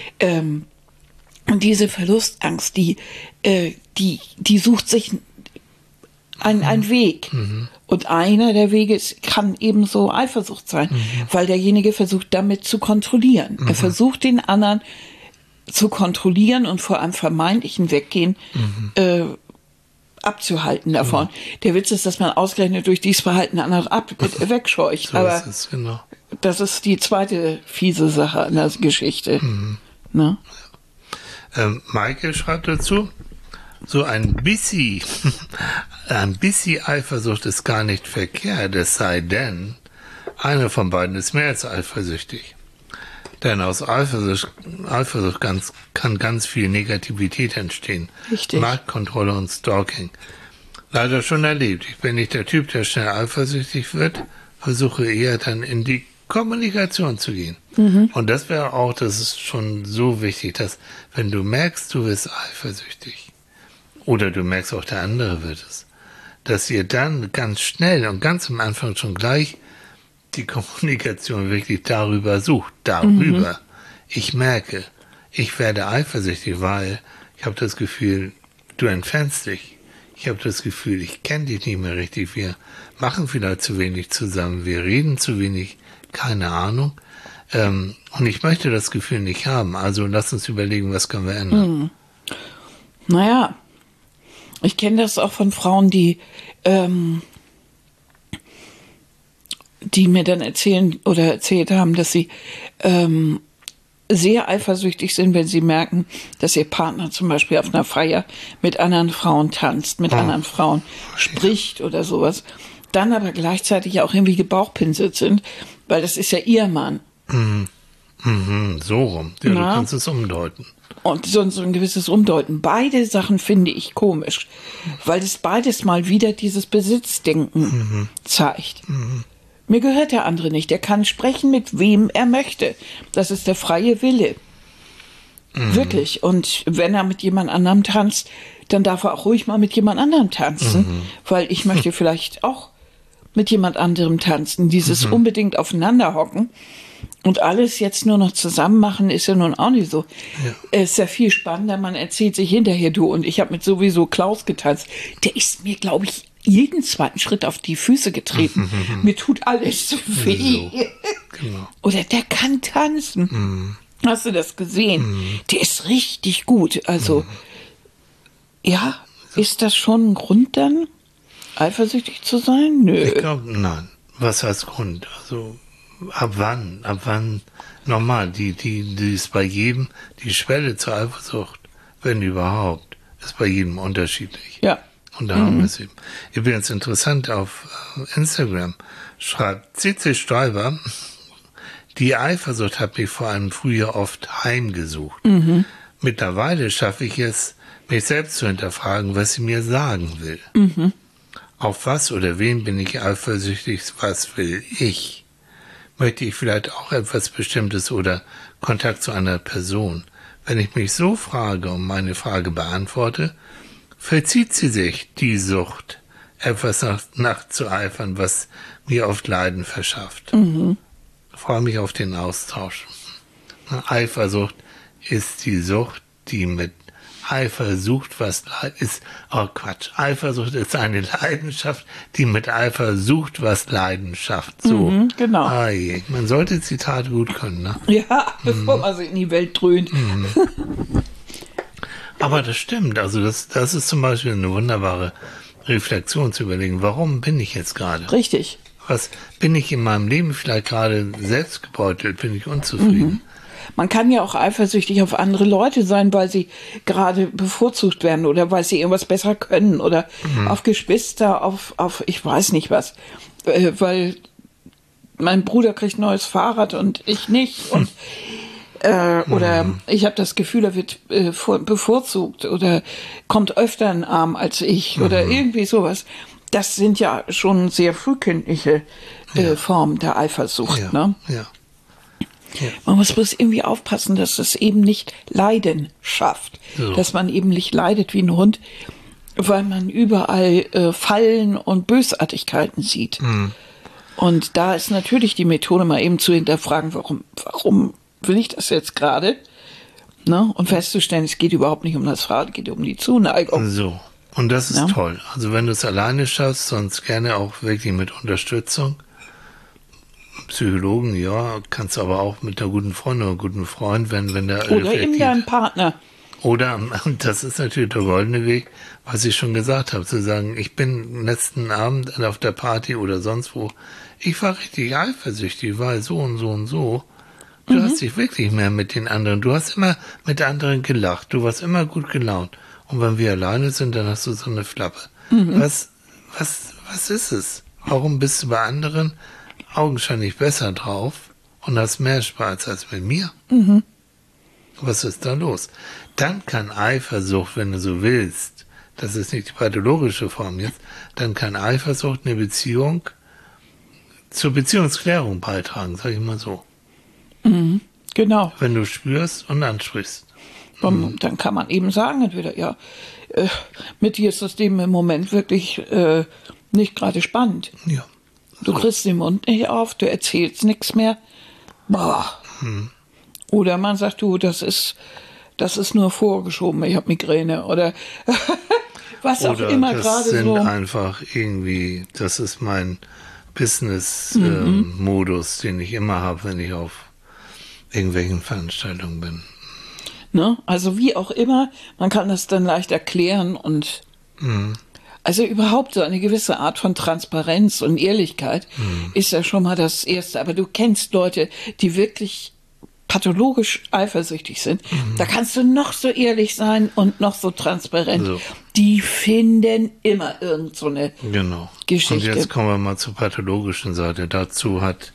diese Verlustangst, die sucht sich einen Weg. Und einer der Wege kann eben so Eifersucht sein, weil derjenige versucht, damit zu kontrollieren. Er versucht, den anderen zu kontrollieren und vor einem vermeintlichen Weggehen abzuhalten davon. Der Witz ist, dass man ausgerechnet durch dieses Verhalten anderen wegscheucht. So Aber ist es, genau. Das ist die zweite fiese Sache an der Geschichte. Ne? Maike schreibt dazu, so ein bisschen Eifersucht ist gar nicht verkehrt, es sei denn, einer von beiden ist mehr als eifersüchtig. Denn aus Eifersucht kann ganz viel Negativität entstehen. Richtig. Marktkontrolle und Stalking. Leider schon erlebt. Ich bin nicht der Typ, der schnell eifersüchtig wird, versuche eher dann in die Kommunikation zu gehen. Und das ist schon so wichtig, dass wenn du merkst, du wirst eifersüchtig, oder du merkst auch, der andere wird es, dass ihr dann ganz schnell und ganz am Anfang schon gleich die Kommunikation wirklich darüber sucht. Ich merke, ich werde eifersüchtig, weil ich habe das Gefühl, du entfernst dich. Ich habe das Gefühl, ich kenne dich nicht mehr richtig. Wir machen vielleicht zu wenig zusammen. Wir reden zu wenig. Keine Ahnung. Und ich möchte das Gefühl nicht haben. Also lass uns überlegen, was können wir ändern. Naja, ich kenne das auch von Frauen, die mir dann erzählt haben, dass sie sehr eifersüchtig sind, wenn sie merken, dass ihr Partner zum Beispiel auf einer Feier mit anderen Frauen tanzt, mit anderen Frauen spricht oder sowas. Dann aber gleichzeitig auch irgendwie gebauchpinselt sind, weil das ist ja ihr Mann. So rum. Ja, du kannst es umdeuten. Und so ein gewisses Umdeuten. Beide Sachen finde ich komisch, weil es beides mal wieder dieses Besitzdenken zeigt. Mir gehört der andere nicht. Er kann sprechen, mit wem er möchte. Das ist der freie Wille. Wirklich. Und wenn er mit jemand anderem tanzt, dann darf er auch ruhig mal mit jemand anderem tanzen, weil ich möchte vielleicht auch mit jemand anderem tanzen. Dieses unbedingt aufeinander hocken und alles jetzt nur noch zusammen machen, ist ja nun auch nicht so. Es ist ja viel spannender, man erzählt sich hinterher, du und ich habe mit sowieso Klaus getanzt. Der ist mir, glaube ich, jeden zweiten Schritt auf die Füße getreten. Mir tut alles so weh. So. Genau. Oder der kann tanzen. Hast du das gesehen? Der ist richtig gut. Also, ja, ist das schon ein Grund dann, eifersüchtig zu sein? Nö. Ich glaube, nein. Was heißt Grund? Also, ab wann, normal, die ist bei jedem, die Schwelle zur Eifersucht, wenn überhaupt, ist bei jedem unterschiedlich. Ja. Und da haben wir es eben. Übrigens interessant, auf Instagram schreibt C.C. Stoiber, die Eifersucht hat mich vor allem früher oft heimgesucht. Mittlerweile schaffe ich es, mich selbst zu hinterfragen, was sie mir sagen will. Auf was oder wen bin ich eifersüchtig, was will ich? Möchte ich vielleicht auch etwas Bestimmtes oder Kontakt zu einer Person? Wenn ich mich so frage und meine Frage beantworte, verzieht sie sich, die Sucht, etwas nachzueifern, was mir oft Leiden verschafft. Ich freue mich auf den Austausch. Eifersucht ist die Sucht, die mit Eifer sucht, was ist. Oh Quatsch. Eifersucht ist eine Leidenschaft, die mit Eifer sucht, was Leidenschaft. So. Genau. Ah je. Man sollte Zitate gut können, ne? Ja, bevor man sich in die Welt dröhnt. Aber das stimmt. Also das ist zum Beispiel eine wunderbare Reflexion zu überlegen. Warum bin ich jetzt gerade? Richtig. Was bin ich in meinem Leben vielleicht gerade selbst gebeutelt? Bin ich unzufrieden? Man kann ja auch eifersüchtig auf andere Leute sein, weil sie gerade bevorzugt werden oder weil sie irgendwas besser können oder auf Geschwister, auf ich weiß nicht was. Weil mein Bruder kriegt ein neues Fahrrad und ich nicht. Und oder ich habe das Gefühl, er wird bevorzugt oder kommt öfter in den Arm als ich oder irgendwie sowas. Das sind ja schon sehr frühkindliche Formen der Eifersucht. Ja. Ne? Ja. Ja. Man muss bloß irgendwie aufpassen, dass es eben nicht Leiden schafft. So. Dass man eben nicht leidet wie ein Hund, weil man überall Fallen und Bösartigkeiten sieht. Und da ist natürlich die Methode, mal eben zu hinterfragen, warum will ich das jetzt gerade? Ne? Und festzustellen, es geht überhaupt nicht um das Fahrrad, es geht um die Zuneigung. So. Und das ist toll. Also wenn du es alleine schaffst, sonst gerne auch wirklich mit Unterstützung. Psychologen, ja, kannst du aber auch mit einer guten Freundin oder einem guten Freund, wenn der oder eben deinem Partner. Oder, und das ist natürlich der goldene Weg, was ich schon gesagt habe, zu sagen, ich bin letzten Abend auf der Party oder sonst wo, ich war richtig eifersüchtig, weil so und so und so. Du hast dich wirklich mehr mit den anderen, du hast immer mit anderen gelacht, du warst immer gut gelaunt. Und wenn wir alleine sind, dann hast du so eine Flappe. Was ist es? Warum bist du bei anderen augenscheinlich besser drauf und hast mehr Spaß als mit mir? Was ist da los? Dann kann Eifersucht, wenn du so willst, das ist nicht die pathologische Form jetzt, dann kann Eifersucht eine Beziehung zur Beziehungsklärung beitragen, sag ich mal so. Genau. Wenn du spürst und ansprichst. Dann kann man eben sagen, entweder, mit dir ist das Leben im Moment wirklich nicht gerade spannend. Ja. Du kriegst den Mund nicht auf, du erzählst nichts mehr. Boah. Oder man sagt, du, das ist nur vorgeschoben, ich habe Migräne oder was auch immer gerade so. Das sind einfach irgendwie, das ist mein Business-Modus, den ich immer habe, wenn ich auf irgendwelchen Veranstaltungen bin. Ne? Also wie auch immer, man kann das dann leicht erklären und also überhaupt so eine gewisse Art von Transparenz und Ehrlichkeit ist ja schon mal das Erste. Aber du kennst Leute, die wirklich pathologisch eifersüchtig sind. Da kannst du noch so ehrlich sein und noch so transparent. So. Die finden immer irgend so eine Geschichte. Und jetzt kommen wir mal zur pathologischen Seite. Dazu hat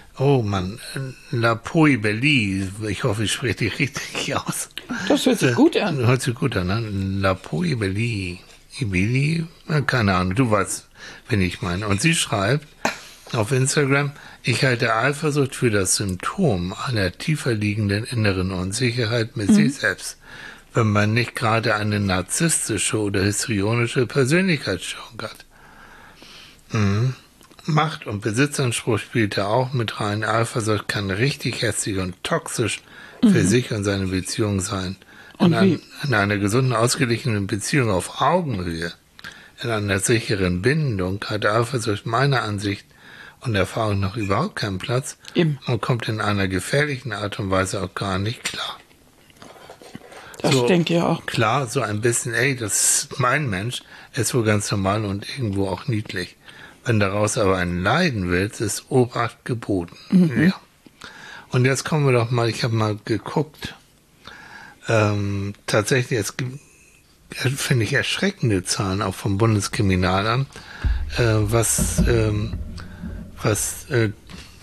La Poibelli, ich hoffe, ich spreche die richtig aus. Das hört sich gut an. Hört sich gut an, ne? La Poibelli. Ibili? Keine Ahnung, du weißt, wen ich meine. Und sie schreibt auf Instagram, ich halte Eifersucht für das Symptom einer tiefer liegenden inneren Unsicherheit mit sich selbst, wenn man nicht gerade eine narzisstische oder histrionische Persönlichkeitsstörung hat. Macht- und Besitzanspruch spielt da auch mit rein. Eifersucht kann richtig hässlich und toxisch für sich und seine Beziehung sein. In einer gesunden, ausgeglichenen Beziehung auf Augenhöhe, in einer sicheren Bindung hat Eifersucht meiner Ansicht und Erfahrung noch überhaupt keinen Platz und kommt in einer gefährlichen Art und Weise auch gar nicht klar. Das denke ich auch. Klar, so ein bisschen, das ist mein Mensch, ist wohl ganz normal und irgendwo auch niedlich. Wenn daraus aber ein Leiden wird, ist Obacht geboten. Ja. Und jetzt kommen wir doch mal, ich habe mal geguckt, tatsächlich, es gibt, finde ich, erschreckende Zahlen auch vom Bundeskriminalamt, was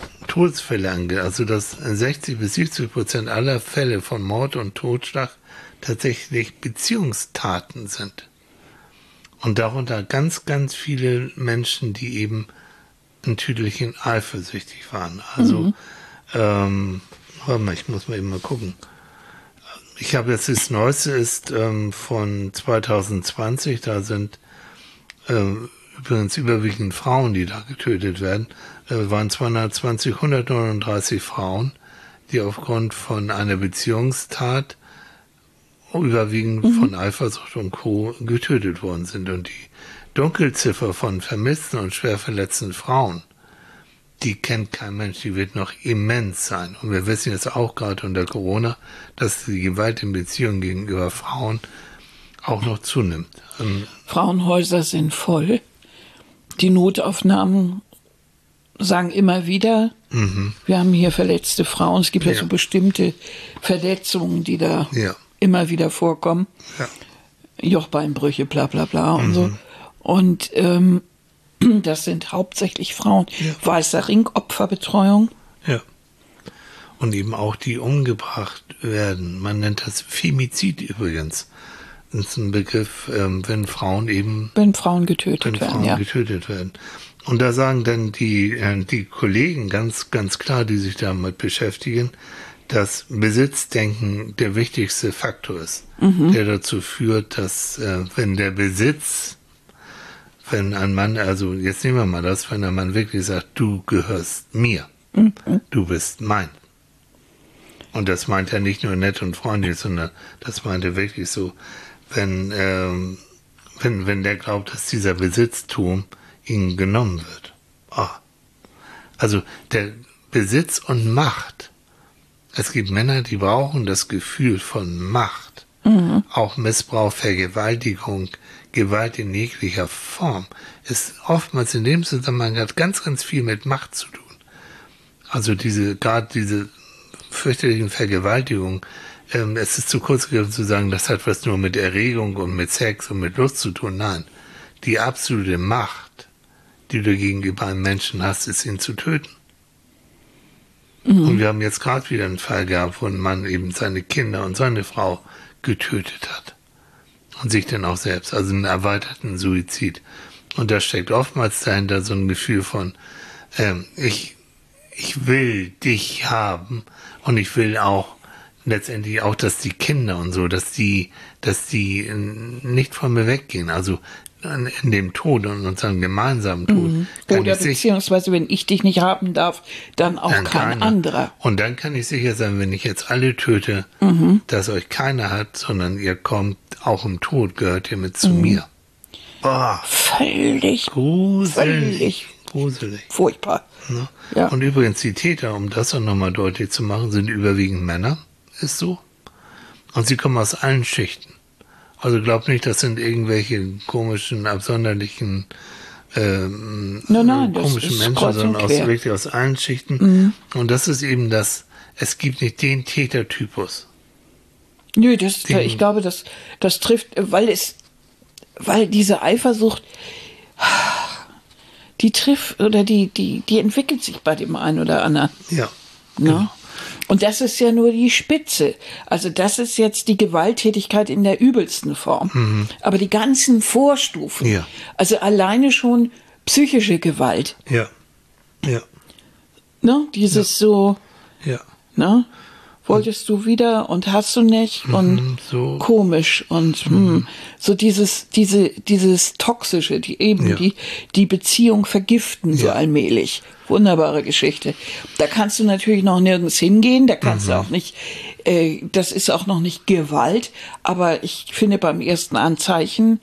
Todesfälle angeht. Also dass 60-70% aller Fälle von Mord und Totschlag tatsächlich Beziehungstaten sind. Und darunter ganz, ganz viele Menschen, die eben ein Tüdelchen eifersüchtig waren. Also, warte mal, ich muss mal eben mal gucken. Ich habe jetzt, das Neueste ist von 2020, da sind übrigens überwiegend Frauen, die da getötet werden, waren 139 Frauen, die aufgrund von einer Beziehungstat überwiegend von Eifersucht und Co. getötet worden sind. Und die Dunkelziffer von vermissten und schwer verletzten Frauen, die kennt kein Mensch, die wird noch immens sein. Und wir wissen jetzt auch gerade unter Corona, dass die Gewalt in Beziehungen gegenüber Frauen auch noch zunimmt. Frauenhäuser sind voll. Die Notaufnahmen sagen immer wieder, wir haben hier verletzte Frauen. Es gibt ja so bestimmte Verletzungen, die da immer wieder vorkommen. Ja. Jochbeinbrüche, bla bla bla und so. Und das sind hauptsächlich Frauen. Ja. Weißer Ring, Opferbetreuung. Ja. Und eben auch die umgebracht werden. Man nennt das Femizid übrigens. Das ist ein Begriff, wenn Frauen getötet werden. Und da sagen dann die Kollegen ganz, ganz klar, die sich damit beschäftigen, dass Besitzdenken der wichtigste Faktor ist, der dazu führt, dass wenn ein Mann, also jetzt nehmen wir mal das, wenn ein Mann wirklich sagt, du gehörst mir, du bist mein. Und das meint er nicht nur nett und freundlich, sondern das meint er wirklich so, wenn der glaubt, dass dieser Besitztum ihm genommen wird. Oh. Also der Besitz und Macht. Es gibt Männer, die brauchen das Gefühl von Macht. Auch Missbrauch, Vergewaltigung, Gewalt in jeglicher Form ist oftmals in dem Zusammenhang hat ganz, ganz viel mit Macht zu tun. Also gerade diese fürchterlichen Vergewaltigungen, es ist zu kurz gegriffen zu sagen, das hat was nur mit Erregung und mit Sex und mit Lust zu tun. Nein, die absolute Macht, die du gegenüber einem Menschen hast, ist ihn zu töten. Und wir haben jetzt gerade wieder einen Fall gehabt, wo ein Mann eben seine Kinder und seine Frau getötet hat. Und sich dann auch selbst, also einen erweiterten Suizid. Und da steckt oftmals dahinter so ein Gefühl von, ich will dich haben und ich will auch letztendlich auch, dass die Kinder und so, dass die nicht von mir weggehen. Also in dem Tod und unserem gemeinsamen Tod. Oder beziehungsweise, wenn ich dich nicht haben darf, dann auch kein anderer. Und dann kann ich sicher sein, wenn ich jetzt alle töte, dass euch keiner hat, sondern ihr kommt, auch im Tod gehört ihr mit zu mir. Oh, völlig gruselig. Furchtbar. Ne? Ja. Und übrigens, die Täter, um das auch nochmal deutlich zu machen, sind überwiegend Männer, ist so. Und sie kommen aus allen Schichten. Also glaubt nicht, das sind irgendwelche komischen, absonderlichen, komischen Menschen, sondern wirklich aus allen Schichten. Und das ist eben es gibt nicht den Tätertypus. Nö, ich glaube, das trifft, weil diese Eifersucht, die trifft oder die entwickelt sich bei dem einen oder anderen. Ja. Genau. Und das ist ja nur die Spitze. Also das ist jetzt die Gewalttätigkeit in der übelsten Form. Aber die ganzen Vorstufen, also alleine schon psychische Gewalt. Ja. Ne? Dieses ne? Wolltest du wieder und hast du nicht und so komisch und so dieses Toxische, die Beziehung vergiften so allmählich. Wunderbare Geschichte. Da kannst du natürlich noch nirgends hingehen, da kannst du auch nicht, das ist auch noch nicht Gewalt, aber ich finde beim ersten Anzeichen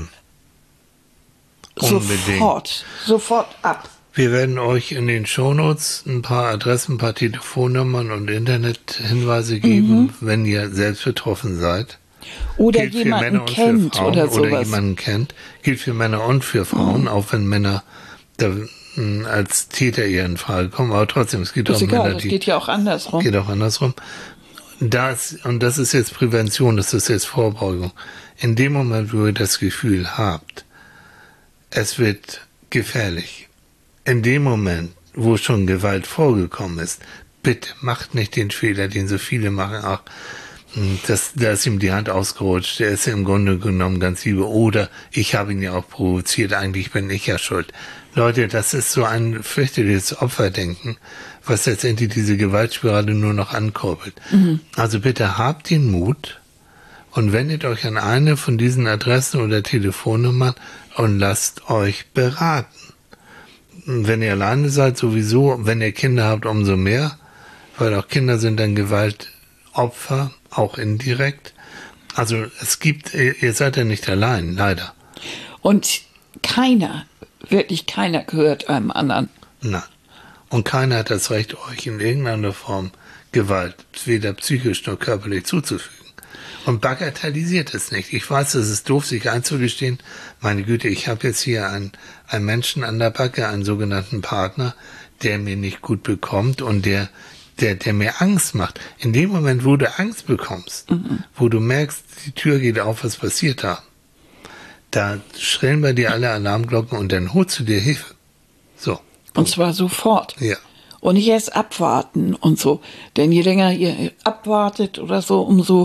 sofort ab. Wir werden euch in den Shownotes ein paar Adressen, ein paar Telefonnummern und Internethinweise geben, wenn ihr selbst betroffen seid. Oder jemanden kennt oder sowas. Oder jemanden kennt. Gilt für Männer und für Frauen, auch wenn Männer als Täter eher in Frage kommen. Aber trotzdem, es gibt auch Männer, das geht ja auch andersrum. Geht auch andersrum. Und das ist jetzt Prävention, das ist jetzt Vorbeugung. In dem Moment, wo ihr das Gefühl habt, es wird gefährlich, in dem Moment, wo schon Gewalt vorgekommen ist, bitte macht nicht den Fehler, den so viele machen. Ach, Da ist ihm die Hand ausgerutscht, er ist im Grunde genommen ganz liebe, oder ich habe ihn ja auch provoziert, eigentlich bin ich ja schuld. Leute, das ist so ein fürchterliches Opferdenken, was letztendlich diese Gewaltspirale nur noch ankurbelt. Also bitte habt den Mut und wendet euch an eine von diesen Adressen oder Telefonnummern und lasst euch beraten. Wenn ihr alleine seid, sowieso, wenn ihr Kinder habt, umso mehr, weil auch Kinder sind dann Gewaltopfer, auch indirekt. Also ihr seid ja nicht allein, leider. Und wirklich keiner gehört einem anderen. Nein. Und keiner hat das Recht, euch in irgendeiner Form Gewalt, weder psychisch noch körperlich zuzufügen. Und bagatellisiert es nicht. Ich weiß, es ist doof, sich einzugestehen. Meine Güte, ich habe jetzt hier einen Menschen an der Backe, einen sogenannten Partner, der mir nicht gut bekommt und der mir Angst macht. In dem Moment, wo du Angst bekommst, wo du merkst, die Tür geht auf, was passiert da schrillen bei dir alle Alarmglocken und dann holst du dir Hilfe. So. Und zwar sofort. Ja. Und nicht erst abwarten und so. Denn je länger ihr abwartet oder so, umso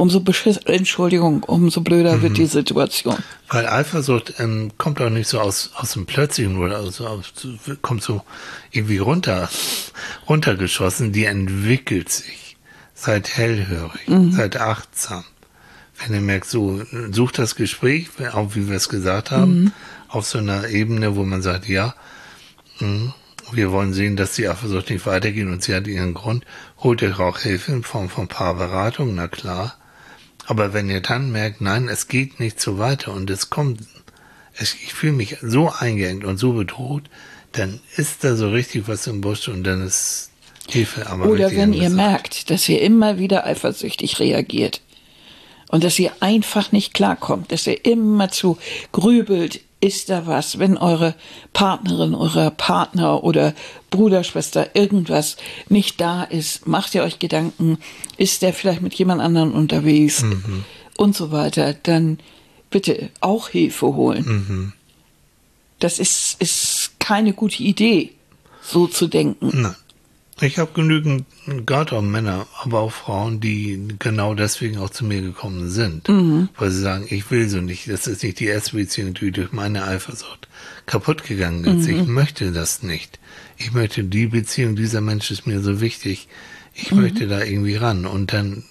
blöder wird die Situation. Weil Eifersucht kommt auch nicht so aus dem Plötzlichen oder kommt so irgendwie runtergeschossen. Die entwickelt sich. Seid hellhörig, seid achtsam. Wenn ihr merkt, so, sucht das Gespräch, auch wie wir es gesagt haben, auf so einer Ebene, wo man sagt, ja, wir wollen sehen, dass die Eifersucht nicht weitergeht und sie hat ihren Grund. Holt euch auch Hilfe in Form von Paarberatung, na klar. Aber wenn ihr dann merkt, nein, es geht nicht so weiter und ich fühle mich so eingeengt und so bedroht, dann ist da so richtig was im Busch und dann ist Hilfe. Aber oder wenn ihr merkt, dass ihr immer wieder eifersüchtig reagiert und dass ihr einfach nicht klarkommt, dass ihr immer zu grübelt, ist da was, wenn eure Partnerin, euer Partner oder Bruder, Schwester, irgendwas nicht da ist, macht ihr euch Gedanken, ist der vielleicht mit jemand anderem unterwegs und so weiter, dann bitte auch Hilfe holen. Das ist keine gute Idee, so zu denken. Nein. Ich habe genügend, gerade auch Männer, aber auch Frauen, die genau deswegen auch zu mir gekommen sind. Weil sie sagen, ich will so nicht, das ist nicht die erste Beziehung, die durch meine Eifersucht kaputt gegangen ist. Ich möchte das nicht. Ich möchte die Beziehung, dieser Mensch ist mir so wichtig. Ich möchte da irgendwie ran. Und dann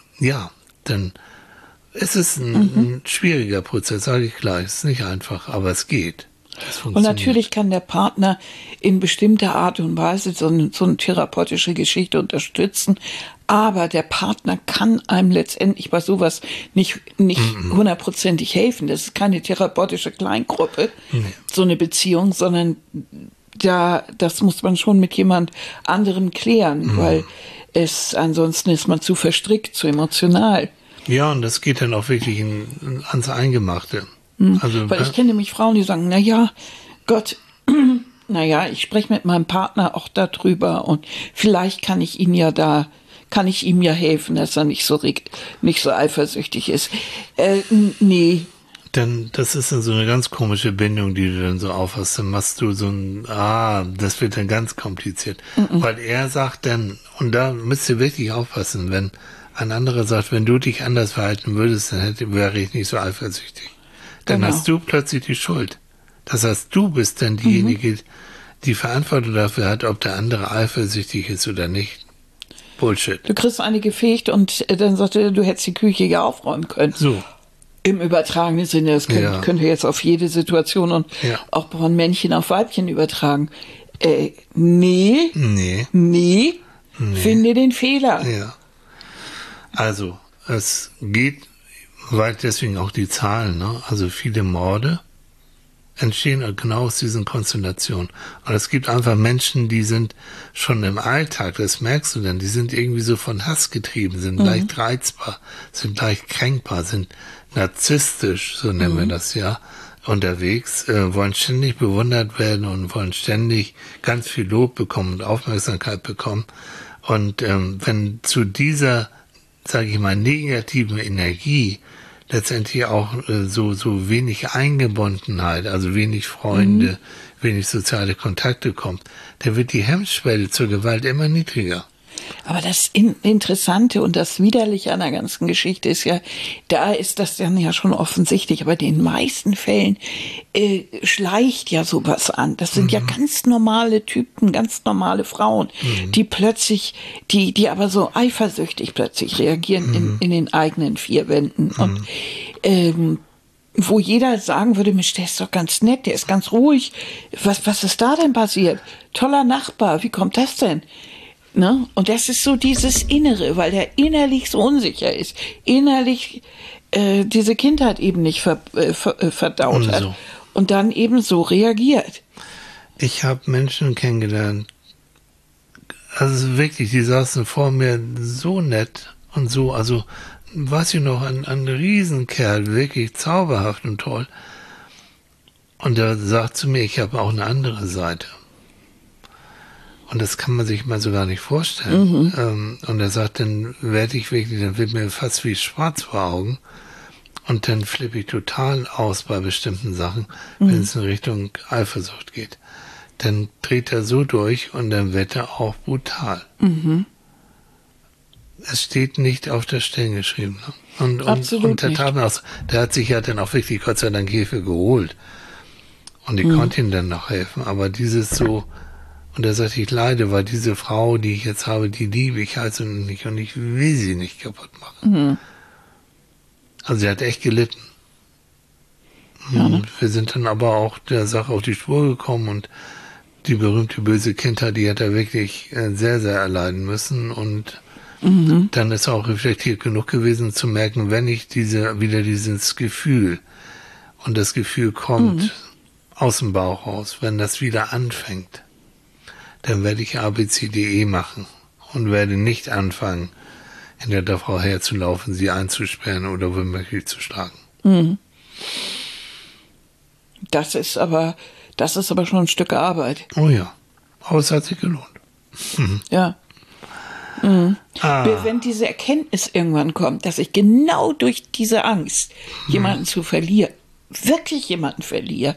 ist es ein schwieriger Prozess, sage ich gleich. Es ist nicht einfach, aber es geht. Und natürlich kann der Partner in bestimmter Art und Weise so eine therapeutische Geschichte unterstützen, aber der Partner kann einem letztendlich bei sowas nicht hundertprozentig helfen. Das ist keine therapeutische Kleingruppe, so eine Beziehung, sondern das muss man schon mit jemand anderem klären, weil ansonsten ist man zu verstrickt, zu emotional. Ja, und das geht dann auch wirklich ans Eingemachte. Also, weil ich kenne nämlich Frauen, die sagen, ich spreche mit meinem Partner auch darüber und vielleicht kann ich ihm ja helfen, dass er nicht so eifersüchtig ist. Nee. Denn das ist dann so eine ganz komische Bindung, die du dann so aufhast. Dann machst du so das wird dann ganz kompliziert. Weil er sagt dann, und da müsst ihr wirklich aufpassen, wenn ein anderer sagt, wenn du dich anders verhalten würdest, dann wäre ich nicht so eifersüchtig. Dann hast du plötzlich die Schuld. Das heißt, du bist dann diejenige, die Verantwortung dafür hat, ob der andere eifersüchtig ist oder nicht. Bullshit. Du kriegst eine gefegt und dann sagt er, du hättest die Küche ja aufräumen können. So. Im übertragenen Sinne, das könnt ihr jetzt auf jede Situation und auch von Männchen auf Weibchen übertragen. Nee. Finde den Fehler. Ja. Also, es geht, weil deswegen auch die Zahlen, also viele Morde entstehen genau aus diesen Konstellationen. Und es gibt einfach Menschen, die sind schon im Alltag, das merkst du dann, die sind irgendwie so von Hass getrieben, sind leicht reizbar, sind leicht kränkbar, sind narzisstisch, so nennen wir das ja, unterwegs, wollen ständig bewundert werden und wollen ständig ganz viel Lob bekommen und Aufmerksamkeit bekommen. Und wenn zu dieser, sage ich mal, negativen Energie letztendlich auch so wenig Eingebundenheit, also wenig Freunde, wenig soziale Kontakte kommt, dann wird die Hemmschwelle zur Gewalt immer niedriger. Aber das Interessante und das Widerliche an der ganzen Geschichte ist ja, da ist das dann ja schon offensichtlich, aber in den meisten Fällen schleicht ja sowas an. Das sind ja ganz normale Typen, ganz normale Frauen, die plötzlich, die aber so eifersüchtig plötzlich reagieren in den eigenen vier Wänden. Und wo jeder sagen würde, Mensch, der ist doch ganz nett, der ist ganz ruhig. Was ist da denn passiert? Toller Nachbar, wie kommt das denn? Ne? Und das ist so dieses Innere, weil der innerlich so unsicher ist, innerlich diese Kindheit eben nicht verdaut hat und dann eben so reagiert. Ich habe Menschen kennengelernt, also wirklich, die saßen vor mir so nett und so, also weiß ich noch, ein Riesenkerl, wirklich zauberhaft und toll. Und er sagt zu mir, ich habe auch eine andere Seite. Und das kann man sich mal so gar nicht vorstellen. Und er sagt, dann werde ich wirklich, dann wird mir fast wie schwarz vor Augen. Und dann flippe ich total aus bei bestimmten Sachen, wenn es in Richtung Eifersucht geht. Dann dreht er so durch und dann wird er auch brutal. Es steht nicht auf der Stirn geschrieben. Ne? Und der der hat sich ja dann auch wirklich Gott sei Dank Hilfe geholt. Und ich konnte ihm dann noch helfen. Aber dieses so, und er sagt, ich leide, weil diese Frau, die ich jetzt habe, die liebe ich also nicht und ich will sie nicht kaputt machen. Also sie hat echt gelitten. Ja, ne? Wir sind dann aber auch der Sache auf die Spur gekommen und die berühmte böse Kindheit, die hat er wirklich sehr, sehr erleiden müssen und dann ist er auch reflektiert genug gewesen zu merken, wenn ich wieder dieses Gefühl und das Gefühl kommt aus dem Bauch raus, wenn das wieder anfängt, dann werde ich ABCDE machen und werde nicht anfangen, hinter der Frau herzulaufen, sie einzusperren oder womöglich zu schlagen. Das ist aber schon ein Stück Arbeit. Oh ja, aber es hat sich gelohnt. Ja. Wenn diese Erkenntnis irgendwann kommt, dass ich genau durch diese Angst, jemanden zu verlieren, wirklich jemanden verliere,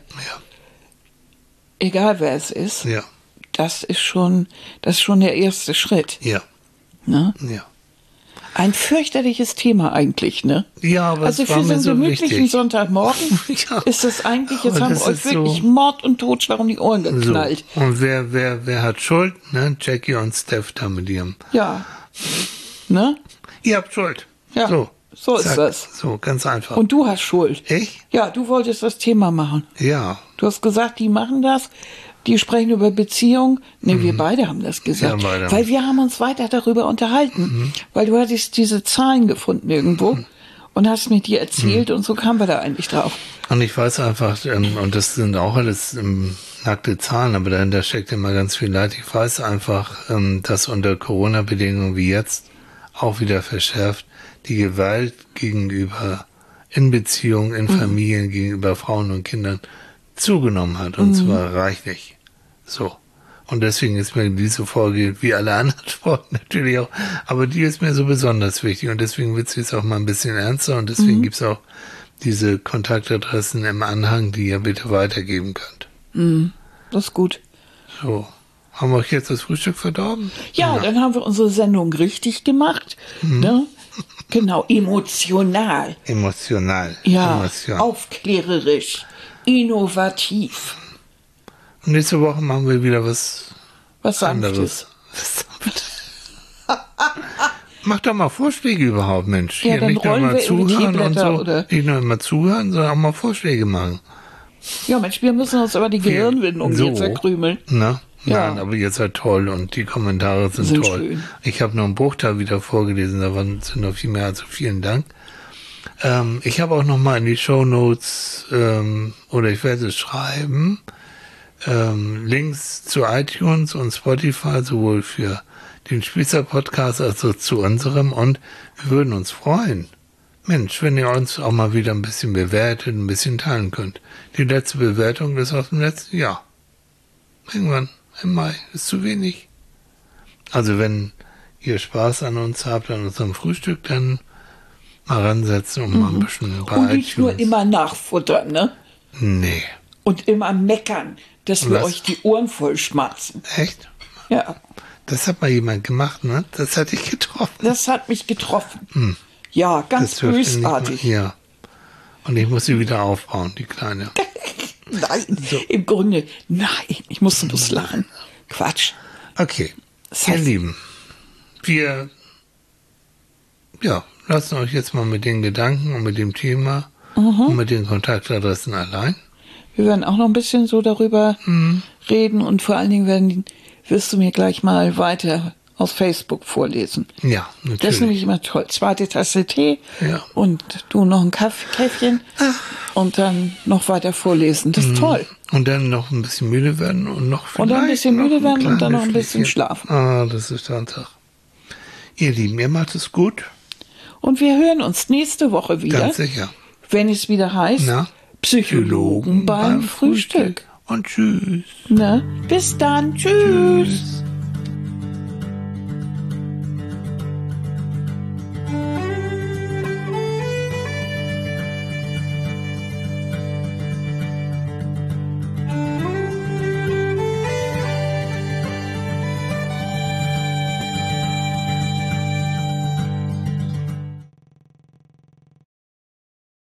egal wer es ist, das ist schon der erste Schritt. Ja. Ne? Ja. Ein fürchterliches Thema eigentlich, ne? Ja, aber also es war für so einen mir so gemütlichen wichtig. Sonntagmorgen ist das eigentlich, jetzt haben wir euch wirklich Mord und Totschlag um die Ohren geknallt. So. Und wer hat Schuld? Ne? Jackie und Steph da mit ihrem. Ja. Ne? Ihr habt Schuld. Ja. So ist das. So, ganz einfach. Und du hast Schuld. Ich? Ja, du wolltest das Thema machen. Ja. Du hast gesagt, die machen das. Die sprechen über Beziehung. Ne, wir beide haben das gesagt. Ja, beide. Weil wir haben uns weiter darüber unterhalten. Weil du hattest diese Zahlen gefunden irgendwo und hast mir die erzählt und so kamen wir da eigentlich drauf. Und ich weiß einfach, und das sind auch alles nackte Zahlen, aber dahinter steckt immer ganz viel Leid. Ich weiß einfach, dass unter Corona-Bedingungen wie jetzt auch wieder verschärft die Gewalt gegenüber in Beziehungen, in Familien, gegenüber Frauen und Kindern zugenommen hat. Und zwar reichlich. So. Und deswegen ist mir diese Folge, wie alle anderen Folgen natürlich auch, aber die ist mir so besonders wichtig. Und deswegen wird es jetzt auch mal ein bisschen ernster. Und deswegen gibt's auch diese Kontaktadressen im Anhang, die ihr bitte weitergeben könnt. Das ist gut. So. Haben wir euch jetzt das Frühstück verdorben? Ja, dann haben wir unsere Sendung richtig gemacht. Ne? Genau, emotional. Emotional. Ja, Emotion. aufklärerisch, innovativ. Und nächste Woche machen wir wieder was anderes. Mach doch mal Vorschläge überhaupt, Mensch. Ja, hier dann nicht nur rollen immer wir zuhören und so. Oder? Nicht nur immer zuhören, sondern auch mal Vorschläge machen. Ja, Mensch, wir müssen uns aber die Gehirnwindung jetzt verkrümeln. Na? Ja. Nein, aber ihr seid toll und die Kommentare sind toll. Schön. Ich habe nur einen Bruchteil wieder vorgelesen, da sind noch viel mehr, also vielen Dank. Ich habe auch noch mal in die Shownotes, oder ich werde es schreiben, Links zu iTunes und Spotify, sowohl für den Spießer-Podcast als auch zu unserem, und wir würden uns freuen, Mensch, wenn ihr uns auch mal wieder ein bisschen bewertet, ein bisschen teilen könnt. Die letzte Bewertung ist aus dem letzten Jahr. Irgendwann im Mai, ist zu wenig. Also wenn ihr Spaß an uns habt, an unserem Frühstück, dann mal ransetzen und mal ein bisschen bei Und nicht nur immer nachfuttern, ne? Nee. Und immer meckern, dass wir euch die Ohren voll schmatzen. Echt? Ja. Das hat mal jemand gemacht, ne? Das hat dich getroffen. Das hat mich getroffen. Ja, ganz bösartig. Ja. Und ich muss sie wieder aufbauen, die Kleine. Nein, so. Im Grunde, nein, ich musste bloß lachen. Quatsch. Okay, ihr Lieben, wir lassen euch jetzt mal mit den Gedanken und mit dem Thema und mit den Kontaktadressen allein. Wir werden auch noch ein bisschen so darüber reden und vor allen Dingen wirst du mir gleich mal weiter aus Facebook vorlesen. Ja, natürlich. Das ist nämlich immer toll. 2. Tasse Tee und du noch ein Käffchen und dann noch weiter vorlesen. Das ist toll. Und dann noch ein bisschen müde werden und noch vielleicht und dann ein bisschen müde werden und dann noch ein bisschen schlafen. Das ist der Tag. Ihr Lieben, ihr macht es gut. Und wir hören uns nächste Woche wieder. Ganz sicher. Wenn es wieder heißt, Psychologen beim Frühstück. Und tschüss. Bis dann. Tschüss.